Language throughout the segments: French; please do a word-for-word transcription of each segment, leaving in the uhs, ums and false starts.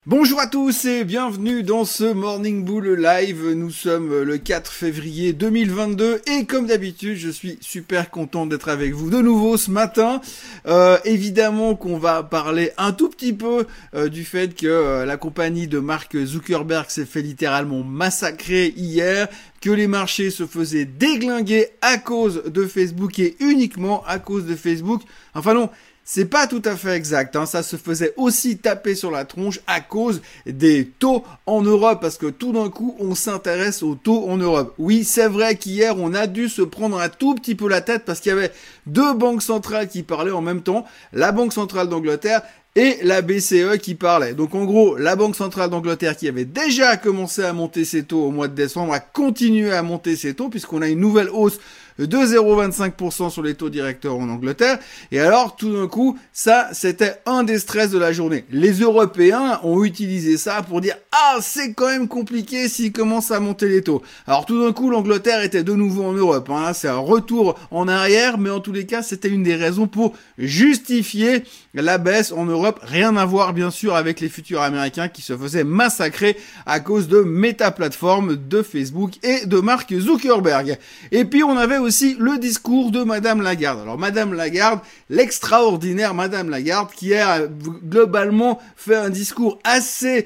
Bonjour à tous et bienvenue dans ce Morning Bull Live. Nous sommes le quatre février deux mille vingt-deux et comme d'habitude, je suis super content d'être avec vous de nouveau ce matin. Euh, évidemment qu'on va parler un tout petit peu euh, du fait que euh, la compagnie de Mark Zuckerberg s'est fait littéralement massacrer hier, que les marchés se faisaient déglinguer à cause de Facebook et uniquement à cause de Facebook. Enfin non, c'est pas tout à fait exact, hein. Ça se faisait aussi taper sur la tronche à cause des taux en Europe, parce que tout d'un coup, on s'intéresse aux taux en Europe. Oui, c'est vrai qu'hier, on a dû se prendre un tout petit peu la tête parce qu'il y avait deux banques centrales qui parlaient en même temps, la Banque centrale d'Angleterre et la B C E qui parlait. Donc en gros, la Banque centrale d'Angleterre qui avait déjà commencé à monter ses taux au mois de décembre a continué à monter ses taux puisqu'on a une nouvelle hausse de zéro virgule vingt-cinq pour cent sur les taux directeurs en Angleterre. Et alors, tout d'un coup, ça, c'était un des stress de la journée. Les Européens ont utilisé ça pour dire « Ah, c'est quand même compliqué s'ils commencent à monter les taux ». Alors tout d'un coup, l'Angleterre était de nouveau en Europe. Hein. C'est un retour en arrière, mais en tous les cas, c'était une des raisons pour justifier la baisse en Europe. Rien à voir, bien sûr, avec les futurs américains qui se faisaient massacrer à cause de Meta Platform, de Facebook et de Mark Zuckerberg. Et puis, on avait aussi aussi le discours de Madame Lagarde. Alors Madame Lagarde, l'extraordinaire Madame Lagarde, qui a globalement fait un discours assez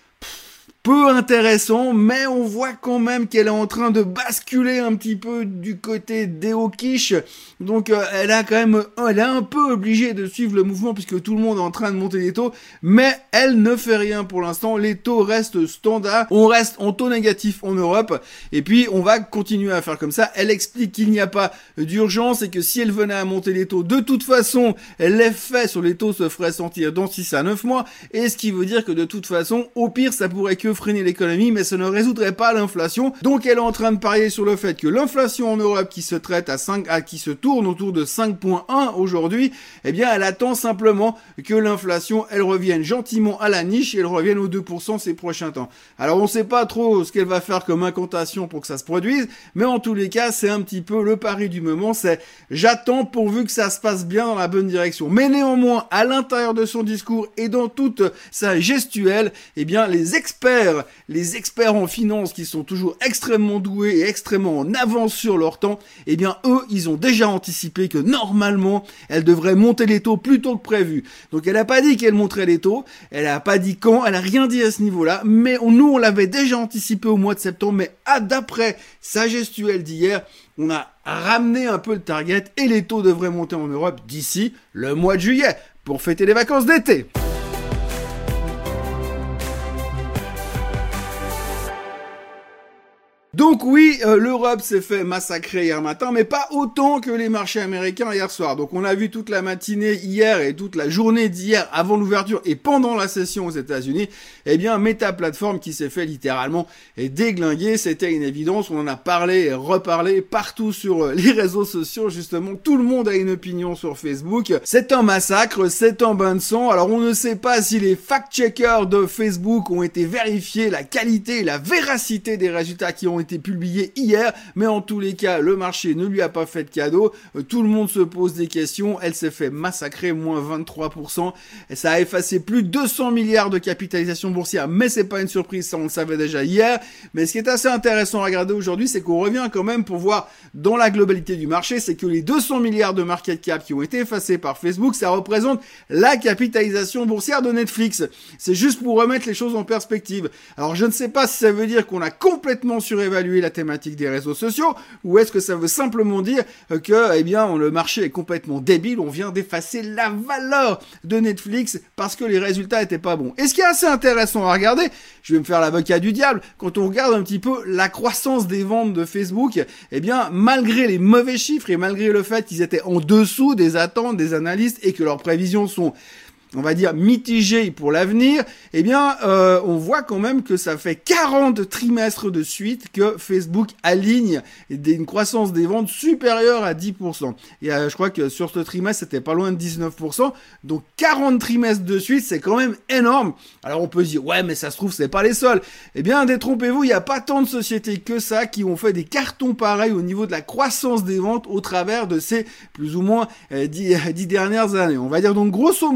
peu intéressant, mais on voit quand même qu'elle est en train de basculer un petit peu du côté des hawkish. Donc euh, elle a quand même, elle est un peu obligée de suivre le mouvement puisque tout le monde est en train de monter les taux, mais elle ne fait rien pour l'instant. Les taux restent standards, on reste en taux négatif en Europe, et puis on va continuer à faire comme ça. Elle explique qu'il n'y a pas d'urgence et que si elle venait à monter les taux, de toute façon, l'effet sur les taux se ferait sentir dans six à neuf mois, et ce qui veut dire que de toute façon, au pire, ça pourrait que freiner l'économie, mais ça ne résoudrait pas l'inflation. Donc elle est en train de parier sur le fait que l'inflation en Europe qui se traite à cinq, à qui se tourne autour de cinq virgule un aujourd'hui, eh bien elle attend simplement que l'inflation elle revienne gentiment à la niche et elle revienne aux deux pour cent ces prochains temps. Alors on sait pas trop ce qu'elle va faire comme incantation pour que ça se produise, mais en tous les cas c'est un petit peu le pari du moment, c'est j'attends pourvu que ça se passe bien dans la bonne direction. Mais néanmoins à l'intérieur de son discours et dans toute sa gestuelle, eh bien les experts les experts en finance qui sont toujours extrêmement doués et extrêmement en avance sur leur temps, eh bien eux, ils ont déjà anticipé que normalement, elle devrait monter les taux plus tôt que prévu. Donc elle a pas dit qu'elle monterait les taux, elle a pas dit quand, elle a rien dit à ce niveau-là, mais on, nous on l'avait déjà anticipé au mois de septembre, mais à d'après sa gestuelle d'hier, on a ramené un peu le target et les taux devraient monter en Europe d'ici le mois de juillet pour fêter les vacances d'été. Donc oui, euh, l'Europe s'est fait massacrer hier matin, mais pas autant que les marchés américains hier soir. Donc on a vu toute la matinée hier et toute la journée d'hier avant l'ouverture et pendant la session aux États-Unis, eh bien Meta Platform qui s'est fait littéralement déglinguer, c'était une évidence. On en a parlé et reparlé partout sur les réseaux sociaux. Justement, tout le monde a une opinion sur Facebook. C'est un massacre, c'est un bain de sang. Alors on ne sait pas si les fact-checkers de Facebook ont été vérifiés, la qualité et la véracité des résultats qui ont été publié hier, mais en tous les cas, le marché ne lui a pas fait de cadeau. Euh, tout le monde se pose des questions. Elle s'est fait massacrer, moins vingt-trois pour cent. Et ça a effacé plus de deux cents milliards de capitalisation boursière, mais c'est pas une surprise, ça on le savait déjà hier. Mais ce qui est assez intéressant à regarder aujourd'hui, c'est qu'on revient quand même pour voir dans la globalité du marché, c'est que les deux cents milliards de market cap qui ont été effacés par Facebook, ça représente la capitalisation boursière de Netflix. C'est juste pour remettre les choses en perspective. Alors je ne sais pas si ça veut dire qu'on a complètement surévalué la thématique des réseaux sociaux, ou est-ce que ça veut simplement dire que, eh bien, le marché est complètement débile, on vient d'effacer la valeur de Netflix parce que les résultats étaient pas bons. Et ce qui est assez intéressant à regarder, je vais me faire l'avocat du diable, quand on regarde un petit peu la croissance des ventes de Facebook, eh bien, malgré les mauvais chiffres et malgré le fait qu'ils étaient en dessous des attentes des analystes et que leurs prévisions sont on va dire mitigé pour l'avenir, eh bien, euh, on voit quand même que ça fait quarante trimestres de suite que Facebook aligne des, une croissance des ventes supérieure à dix pour cent. Et euh, je crois que sur ce trimestre, c'était pas loin de dix-neuf pour cent. Donc, quarante trimestres de suite, c'est quand même énorme. Alors, on peut se dire, ouais, mais ça se trouve, c'est pas les seuls. Eh bien, détrompez-vous, il n'y a pas tant de sociétés que ça qui ont fait des cartons pareils au niveau de la croissance des ventes au travers de ces plus ou moins euh, dix, dix dernières années. On va dire donc, grosso modo,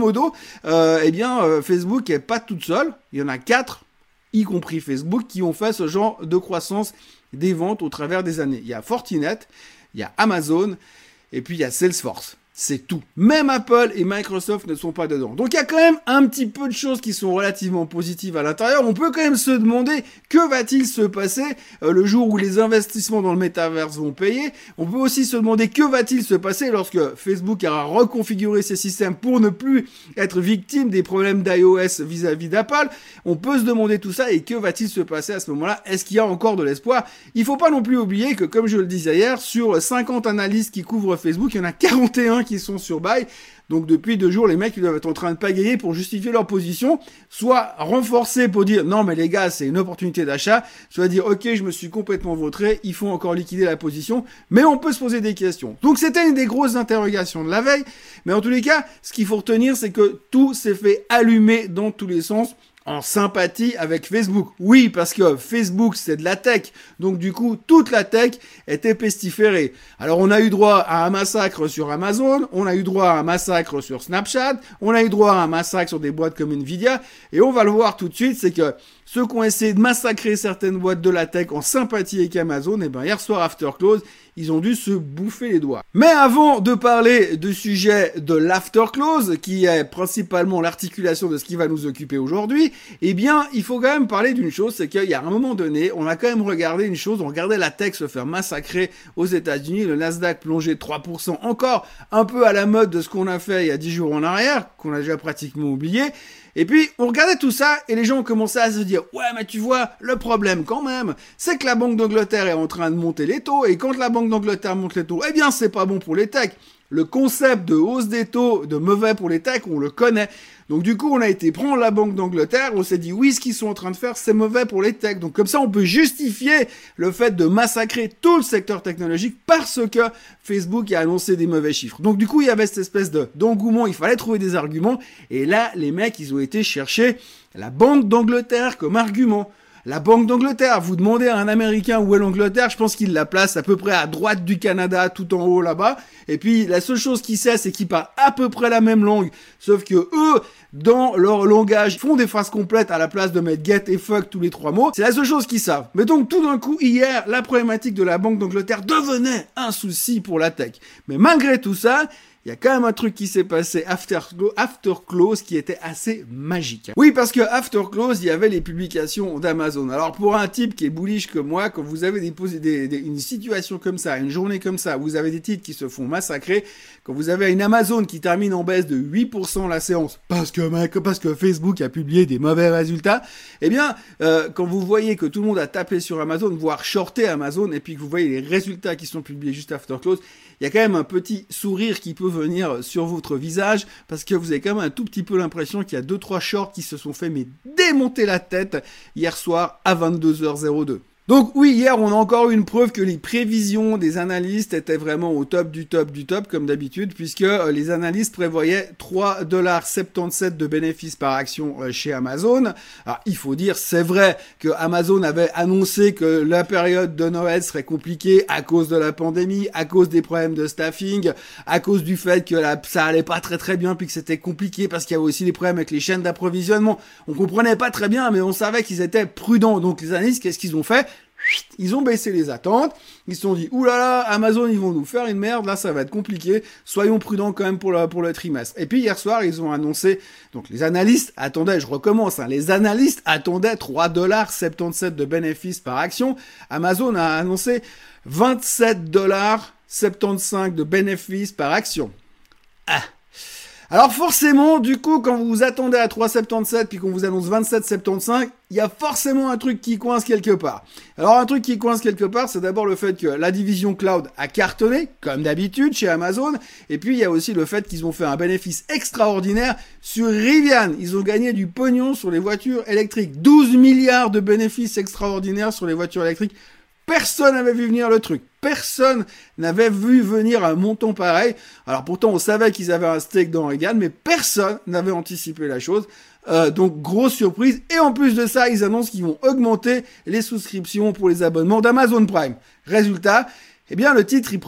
euh, eh bien, euh, Facebook est pas toute seule. Il y en a quatre, y compris Facebook, qui ont fait ce genre de croissance des ventes au travers des années. Il y a Fortinet, il y a Amazon, et puis il y a Salesforce. C'est tout. Même Apple et Microsoft ne sont pas dedans. Donc il y a quand même un petit peu de choses qui sont relativement positives à l'intérieur. On peut quand même se demander que va-t-il se passer euh, le jour où les investissements dans le métaverse vont payer. On peut aussi se demander que va-t-il se passer lorsque Facebook aura reconfiguré ses systèmes pour ne plus être victime des problèmes d'iOS vis-à-vis d'Apple. On peut se demander tout ça et que va-t-il se passer à ce moment-là? Est-ce qu'il y a encore de l'espoir? Il faut pas non plus oublier que, comme je le disais hier, sur cinquante analystes qui couvrent Facebook, il y en a quarante et un qui sont sur buy. Donc depuis deux jours, les mecs ils doivent être en train de pagayer pour justifier leur position, soit renforcer pour dire non mais les gars c'est une opportunité d'achat, soit dire ok je me suis complètement vautré, il faut encore liquider la position, mais on peut se poser des questions. Donc c'était une des grosses interrogations de la veille, mais en tous les cas, ce qu'il faut retenir c'est que tout s'est fait allumer dans tous les sens, en sympathie avec Facebook. Oui, parce que Facebook, c'est de la tech. Donc, du coup, toute la tech était pestiférée. Alors, on a eu droit à un massacre sur Amazon, on a eu droit à un massacre sur Snapchat, on a eu droit à un massacre sur des boîtes comme Nvidia, et on va le voir tout de suite, c'est que ceux qui ont essayé de massacrer certaines boîtes de la tech en sympathie avec Amazon, et ben, hier soir, after close, ils ont dû se bouffer les doigts. Mais avant de parler du sujet de l'after close, qui est principalement l'articulation de ce qui va nous occuper aujourd'hui, eh bien, il faut quand même parler d'une chose, c'est qu'il y a un moment donné, on a quand même regardé une chose, on regardait la tech se faire massacrer aux États-Unis, le Nasdaq plongé de trois pour cent, encore un peu à la mode de ce qu'on a fait il y a dix jours en arrière, qu'on a déjà pratiquement oublié. Et puis, on regardait tout ça, et les gens ont commencé à se dire, ouais, mais tu vois, le problème quand même, c'est que la Banque d'Angleterre est en train de monter les taux, et quand la Banque d'Angleterre monte les taux, eh bien, c'est pas bon pour les techs. Le concept de hausse des taux, de mauvais pour les techs, on le connaît. Donc du coup, on a été prendre la Banque d'Angleterre, on s'est dit oui, ce qu'ils sont en train de faire, c'est mauvais pour les techs. Donc comme ça, on peut justifier le fait de massacrer tout le secteur technologique parce que Facebook a annoncé des mauvais chiffres. Donc du coup, il y avait cette espèce de d'engouement, il fallait trouver des arguments. Et là, les mecs, ils ont été chercher la Banque d'Angleterre comme argument. La Banque d'Angleterre, vous demandez à un Américain où est l'Angleterre, je pense qu'il la place à peu près à droite du Canada, tout en haut là-bas. Et puis, la seule chose qu'il sait, c'est qu'ils parlent à peu près la même langue. Sauf que eux, dans leur langage, font des phrases complètes à la place de mettre get et fuck tous les trois mots. C'est la seule chose qu'ils savent. Mais donc, tout d'un coup, hier, la problématique de la Banque d'Angleterre devenait un souci pour la tech. Mais malgré tout ça, il y a quand même un truc qui s'est passé after, after close qui était assez magique. Oui, parce que after close, il y avait les publications d'Amazon. Alors pour un type qui est bullish comme moi, quand vous avez des, des, des, une situation comme ça, une journée comme ça, vous avez des titres qui se font massacrer, quand vous avez une Amazon qui termine en baisse de huit pour cent la séance, parce que, parce que Facebook a publié des mauvais résultats, eh bien, euh, quand vous voyez que tout le monde a tapé sur Amazon, voire shorté Amazon, et puis que vous voyez les résultats qui sont publiés juste after close, il y a quand même un petit sourire qui peut venir sur votre visage, parce que vous avez quand même un tout petit peu l'impression qu'il y a deux trois shorts qui se sont fait mais démonter la tête hier soir à vingt-deux heures zéro deux. Donc oui, hier, on a encore eu une preuve que les prévisions des analystes étaient vraiment au top du top du top, comme d'habitude, puisque euh, les analystes prévoyaient trois dollars soixante-dix-sept de bénéfices par action euh, chez Amazon. Alors, il faut dire, c'est vrai que Amazon avait annoncé que la période de Noël serait compliquée à cause de la pandémie, à cause des problèmes de staffing, à cause du fait que la, ça allait pas très très bien, puis que c'était compliqué parce qu'il y avait aussi des problèmes avec les chaînes d'approvisionnement. On comprenait pas très bien, mais on savait qu'ils étaient prudents. Donc les analystes, qu'est-ce qu'ils ont fait? Ils ont baissé les attentes, ils se sont dit, oulala, Amazon, ils vont nous faire une merde, là, ça va être compliqué, soyons prudents quand même pour le, pour le trimestre. Et puis, hier soir, ils ont annoncé, donc les analystes attendaient, je recommence, hein, les analystes attendaient trois dollars soixante-dix-sept de bénéfices par action. Amazon a annoncé vingt-sept dollars soixante-quinze de bénéfices par action. Ah. Alors forcément, du coup, quand vous vous attendez à trois virgule soixante-dix-sept puis qu'on vous annonce vingt-sept virgule soixante-quinze, il y a forcément un truc qui coince quelque part. Alors un truc qui coince quelque part, c'est d'abord le fait que la division cloud a cartonné, comme d'habitude chez Amazon, et puis il y a aussi le fait qu'ils ont fait un bénéfice extraordinaire sur Rivian. Ils ont gagné du pognon sur les voitures électriques. douze milliards de bénéfices extraordinaires sur les voitures électriques. Personne n'avait vu venir le truc. Personne n'avait vu venir un montant pareil. Alors pourtant, on savait qu'ils avaient un stake dans Rivian, mais personne n'avait anticipé la chose. Euh, donc, grosse surprise. Et en plus de ça, ils annoncent qu'ils vont augmenter les souscriptions pour les abonnements d'Amazon Prime. Résultat, eh bien, le titre, il prenait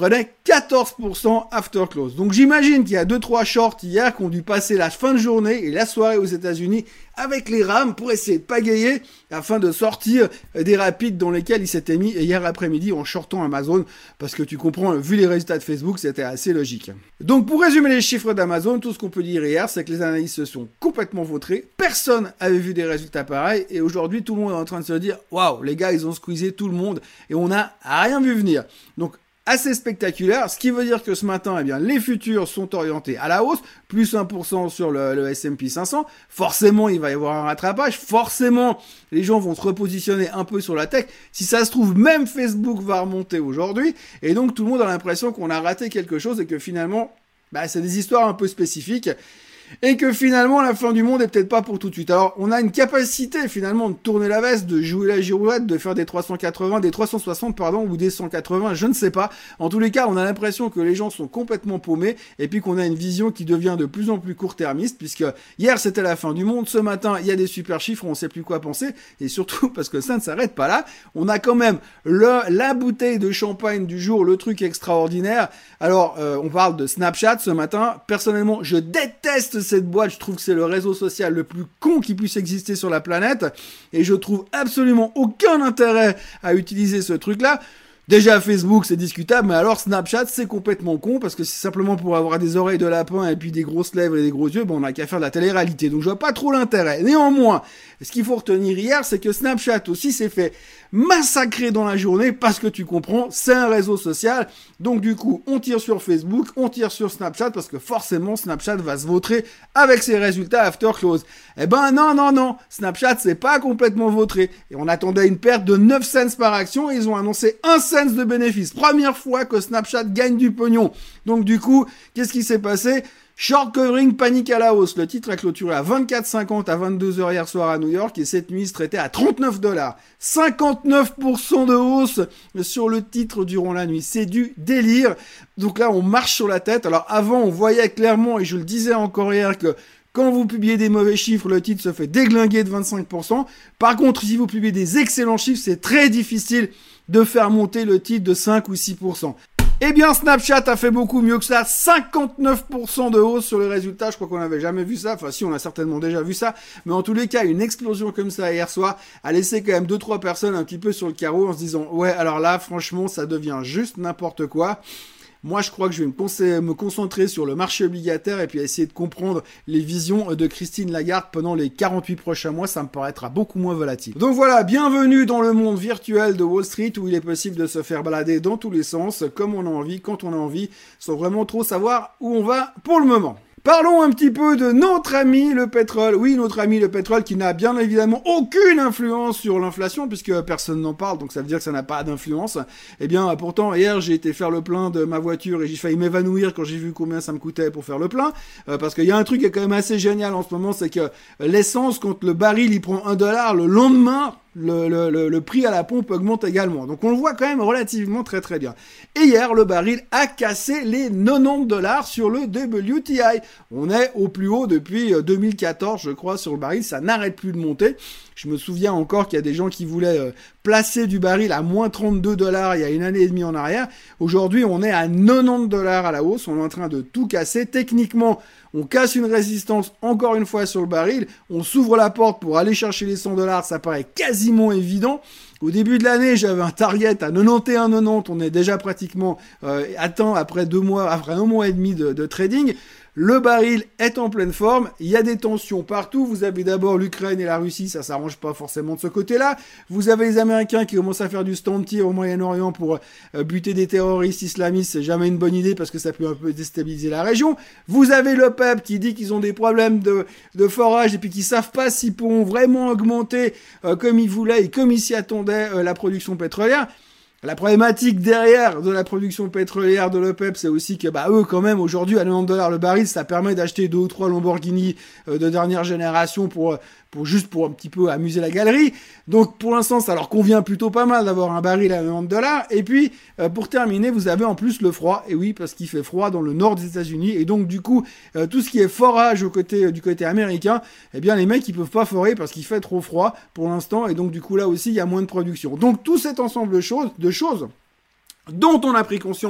quatorze pour cent after close. Donc j'imagine qu'il y a deux trois shorts hier qui ont dû passer la fin de journée et la soirée aux États-Unis avec les rames pour essayer de pagayer afin de sortir des rapides dans lesquels ils s'étaient mis hier après-midi en shortant Amazon, parce que tu comprends, vu les résultats de Facebook, c'était assez logique. Donc pour résumer les chiffres d'Amazon, tout ce qu'on peut dire hier, c'est que les analystes se sont complètement vautrés, personne avait vu des résultats pareils, et aujourd'hui tout le monde est en train de se dire « Waouh, les gars, ils ont squeezé tout le monde et on n'a rien vu venir ». Donc assez spectaculaire, ce qui veut dire que ce matin, eh bien, les futurs sont orientés à la hausse, plus un pour cent sur le, le S and P cinq cents. Forcément, il va y avoir un rattrapage. Forcément, les gens vont se repositionner un peu sur la tech. Si ça se trouve, même Facebook va remonter aujourd'hui. Et donc, tout le monde a l'impression qu'on a raté quelque chose et que finalement, bah, c'est des histoires un peu spécifiques. Et que finalement, la fin du monde est peut-être pas pour tout de suite. Alors, on a une capacité, finalement, de tourner la veste, de jouer la girouette, de faire des trois cent quatre-vingts, des trois cent soixante, pardon, ou des cent quatre-vingts, je ne sais pas. En tous les cas, on a l'impression que les gens sont complètement paumés, et puis qu'on a une vision qui devient de plus en plus court-termiste, puisque hier, c'était la fin du monde. Ce matin, il y a des super chiffres, on sait plus quoi penser, et surtout, parce que ça ne s'arrête pas là, on a quand même le, la bouteille de champagne du jour, le truc extraordinaire. Alors, euh, on parle de Snapchat ce matin. Personnellement, je déteste cette boîte, je trouve que c'est le réseau social le plus con qui puisse exister sur la planète, et je trouve absolument aucun intérêt à utiliser ce truc-là. Déjà Facebook c'est discutable, mais alors Snapchat c'est complètement con, parce que c'est simplement pour avoir des oreilles de lapin et puis des grosses lèvres et des gros yeux, bon on a qu'à faire de la télé-réalité, donc je vois pas trop l'intérêt. Néanmoins, ce qu'il faut retenir hier, c'est que Snapchat aussi s'est fait massacrer dans la journée, parce que tu comprends, c'est un réseau social, donc du coup on tire sur Facebook, on tire sur Snapchat, parce que forcément Snapchat va se vautrer avec ses résultats after close. Eh ben non, non, non, Snapchat c'est pas complètement vautré, et on attendait une perte de neuf cents par action, et ils ont annoncé un cent de bénéfices. Première fois que Snapchat gagne du pognon. Donc du coup, qu'est-ce qui s'est passé? Short covering, panique à la hausse. Le titre a clôturé à vingt-quatre cinquante à vingt-deux heures hier soir à New York, et cette nuit il se traitait à trente-neuf dollars. cinquante-neuf pour cent de hausse sur le titre durant la nuit. C'est du délire. Donc là, on marche sur la tête. Alors avant, on voyait clairement, et je le disais encore hier, que quand vous publiez des mauvais chiffres, le titre se fait déglinguer de vingt-cinq pour cent. Par contre, si vous publiez des excellents chiffres, c'est très difficile de faire monter le titre de cinq ou six pour cent. Eh bien, Snapchat a fait beaucoup mieux que ça. cinquante-neuf pour cent de hausse sur les résultats. Je crois qu'on n'avait jamais vu ça. Enfin, si, on a certainement déjà vu ça. Mais en tous les cas, une explosion comme ça hier soir a laissé quand même deux, trois personnes un petit peu sur le carreau en se disant, ouais, alors là, franchement, ça devient juste n'importe quoi. Moi, je crois que je vais me, con- me concentrer sur le marché obligataire et puis essayer de comprendre les visions de Christine Lagarde pendant les quarante-huit prochains mois. Ça me paraîtra beaucoup moins volatile. Donc voilà, bienvenue dans le monde virtuel de Wall Street, où il est possible de se faire balader dans tous les sens, comme on a envie, quand on a envie, sans vraiment trop savoir où on va pour le moment. Parlons un petit peu de notre ami le pétrole. Oui, notre ami le pétrole qui n'a bien évidemment aucune influence sur l'inflation, puisque personne n'en parle, donc ça veut dire que ça n'a pas d'influence. Eh bien, pourtant, hier, j'ai été faire le plein de ma voiture et j'ai failli m'évanouir quand j'ai vu combien ça me coûtait pour faire le plein. Euh, parce qu'il y a un truc qui est quand même assez génial en ce moment, c'est que l'essence, quand le baril, il prend un dollar, le lendemain, Le, le, le, le prix à la pompe augmente également. Donc on le voit quand même relativement très très bien. Et hier, le baril a cassé les quatre-vingt-dix dollars sur le W T I. On est au plus haut depuis deux mille quatorze, je crois, sur le baril. Ça n'arrête plus de monter. Je me souviens encore qu'il y a des gens qui voulaient euh, placer du baril à moins trente-deux dollars il y a une année et demie en arrière. Aujourd'hui, on est à quatre-vingt-dix dollars à la hausse. On est en train de tout casser. Techniquement, on casse une résistance encore une fois sur le baril. On s'ouvre la porte pour aller chercher les cent dollars. Ça paraît quasiment évident. Au début de l'année, j'avais un target à quatre-vingt-onze quatre-vingt-dix. On est déjà pratiquement euh, atteint après deux mois, après un mois et demi de, de trading. Le baril est en pleine forme, il y a des tensions partout, vous avez d'abord l'Ukraine et la Russie, ça s'arrange pas forcément de ce côté-là, vous avez les Américains qui commencent à faire du stand-tir au Moyen-Orient pour euh, buter des terroristes islamistes, c'est jamais une bonne idée parce que ça peut un peu déstabiliser la région, vous avez l'OPEP qui dit qu'ils ont des problèmes de, de forage et puis qu'ils savent pas s'ils pourront vraiment augmenter euh, comme ils voulaient et comme ils s'y attendaient euh, la production pétrolière. La problématique derrière de la production pétrolière de l'OPEP, c'est aussi que, bah, eux, quand même, aujourd'hui, à quatre-vingt-dix dollars le baril, ça permet d'acheter deux ou trois Lamborghini euh, de dernière génération pour, pour juste pour un petit peu amuser la galerie. Donc, pour l'instant, ça leur convient plutôt pas mal d'avoir un baril à quatre-vingt-dix dollars. Et puis, euh, pour terminer, vous avez en plus le froid. Et oui, parce qu'il fait froid dans le nord des États-Unis. Et donc, du coup, euh, tout ce qui est forage au côté, euh, du côté américain, eh bien, les mecs, ils peuvent pas forer parce qu'il fait trop froid pour l'instant. Et donc, du coup, là aussi, il y a moins de production. Donc, tout cet ensemble de choses, de choses dont on a pris conscience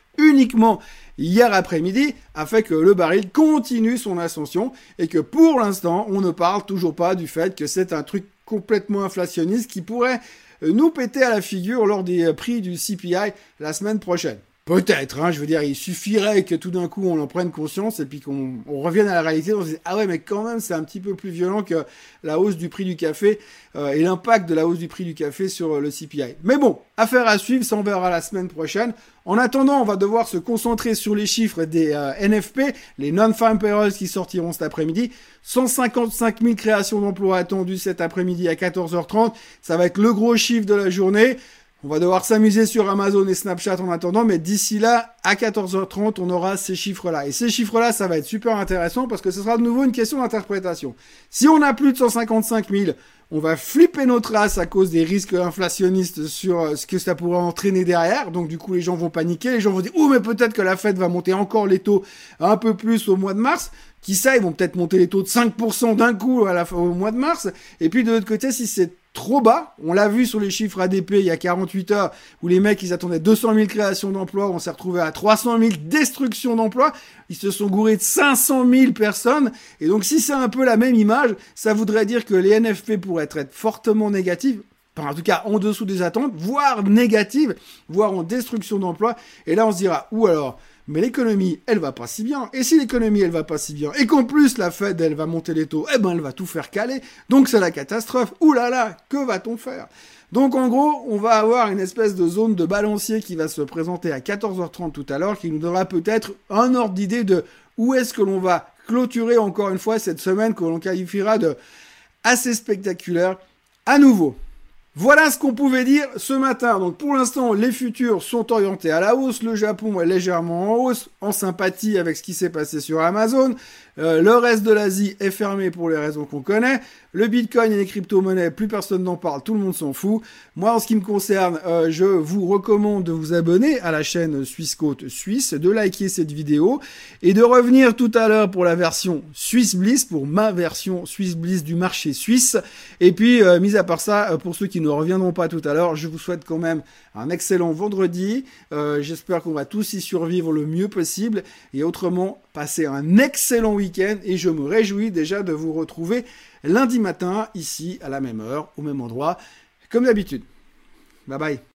uniquement hier après-midi a fait que le baril continue son ascension et que pour l'instant, on ne parle toujours pas du fait que c'est un truc complètement inflationniste qui pourrait nous péter à la figure lors des prix du C P I la semaine prochaine. Peut-être, hein, je veux dire, il suffirait que tout d'un coup on en prenne conscience et puis qu'on on revienne à la réalité, on se dit ah ouais mais quand même c'est un petit peu plus violent que la hausse du prix du café euh, et l'impact de la hausse du prix du café sur le C P I. Mais bon, affaire à suivre, ça on verra la semaine prochaine. En attendant, on va devoir se concentrer sur les chiffres des euh, N F P, les non-farm payrolls qui sortiront cet après-midi. cent cinquante-cinq mille créations d'emplois attendues cet après-midi à quatorze heures trente. Ça va être le gros chiffre de la journée. On va devoir s'amuser sur Amazon et Snapchat en attendant, mais d'ici là, à quatorze heures trente, on aura ces chiffres-là. Et ces chiffres-là, ça va être super intéressant parce que ce sera de nouveau une question d'interprétation. Si on a plus de cent cinquante-cinq mille, on va flipper notre race à cause des risques inflationnistes sur ce que ça pourrait entraîner derrière. Donc du coup, les gens vont paniquer, les gens vont dire « Oh, mais peut-être que la Fed va monter encore les taux un peu plus au mois de mars. » Qui sait, ils vont peut-être monter les taux de cinq pour cent d'un coup à la fin, au mois de mars. Et puis de l'autre côté, si c'est trop bas, on l'a vu sur les chiffres A D P il y a quarante-huit heures, où les mecs, ils attendaient deux cent mille créations d'emplois, on s'est retrouvé à trois cent mille destructions d'emplois, ils se sont gourés de cinq cent mille personnes, et donc si c'est un peu la même image, ça voudrait dire que les N F P pourraient être fortement négatives, enfin, en tout cas en dessous des attentes, voire négatives, voire en destruction d'emplois, et là on se dira, ou alors, mais l'économie, elle va pas si bien. Et si l'économie, elle va pas si bien, et qu'en plus la Fed, elle va monter les taux, eh ben elle va tout faire caler. Donc c'est la catastrophe. Ouh là là, que va-t-on faire? Donc en gros, on va avoir une espèce de zone de balancier qui va se présenter à quatorze heures trente tout à l'heure, qui nous donnera peut-être un ordre d'idée de où est-ce que l'on va clôturer encore une fois cette semaine que l'on qualifiera de assez spectaculaire à nouveau. Voilà ce qu'on pouvait dire ce matin. Donc pour l'instant, les futurs sont orientés à la hausse. Le Japon est légèrement en hausse, en sympathie avec ce qui s'est passé sur Amazon. Euh, le reste de l'Asie est fermé pour les raisons qu'on connaît. Le Bitcoin et les crypto-monnaies, plus personne n'en parle, tout le monde s'en fout. Moi, en ce qui me concerne, euh, je vous recommande de vous abonner à la chaîne Suisse Côte Suisse, de liker cette vidéo et de revenir tout à l'heure pour la version Swiss Bliss, pour ma version Swiss Bliss du marché suisse. Et puis, euh, mis à part ça, pour ceux qui ne reviendront pas tout à l'heure, je vous souhaite quand même un excellent vendredi. Euh, j'espère qu'on va tous y survivre le mieux possible. Et autrement, passez un excellent week-end et je me réjouis déjà de vous retrouver lundi matin, ici, à la même heure, au même endroit, comme d'habitude. Bye bye.